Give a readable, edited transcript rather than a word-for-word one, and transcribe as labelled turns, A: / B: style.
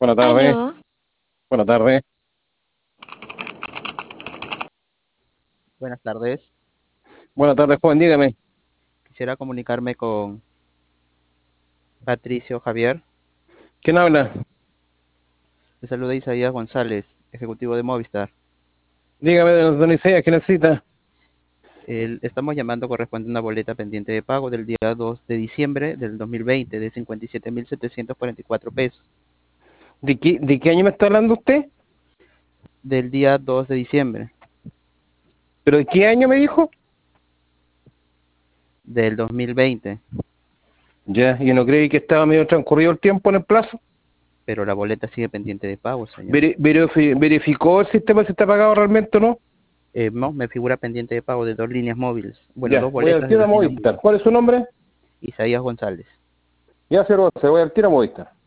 A: Buenas tardes,
B: Aló,
A: buenas tardes.
C: Buenas tardes.
A: Buenas tardes, joven, dígame.
C: Quisiera comunicarme con Patricio Javier.
A: ¿Quién habla?
C: Le saluda Isaías González, ejecutivo de Movistar.
A: Dígame, don Isaías, ¿qué necesita?
C: Estamos llamando corresponde a una boleta pendiente de pago del día 2 de diciembre del 2020 de 57.744 pesos.
A: ¿De qué año me está hablando usted?
C: Del día 2 de diciembre
A: ¿Pero de qué año me dijo?
C: del 2020,
A: Ya, ¿y no creí que estaba medio transcurrido el tiempo en el plazo?
C: pero la boleta sigue pendiente de pago, señor.
A: ¿Verificó el sistema si está pagado realmente o no?
C: No, me figura pendiente de pago de dos líneas móviles. Bueno,
A: Ya,
C: dos
A: voy al
C: boletas de
A: tiro a
C: dos líneas móviles.
A: Movistar. ¿Cuál es su nombre?
C: Isaías González.
A: Ya, 011, voy al tiro a Movistar.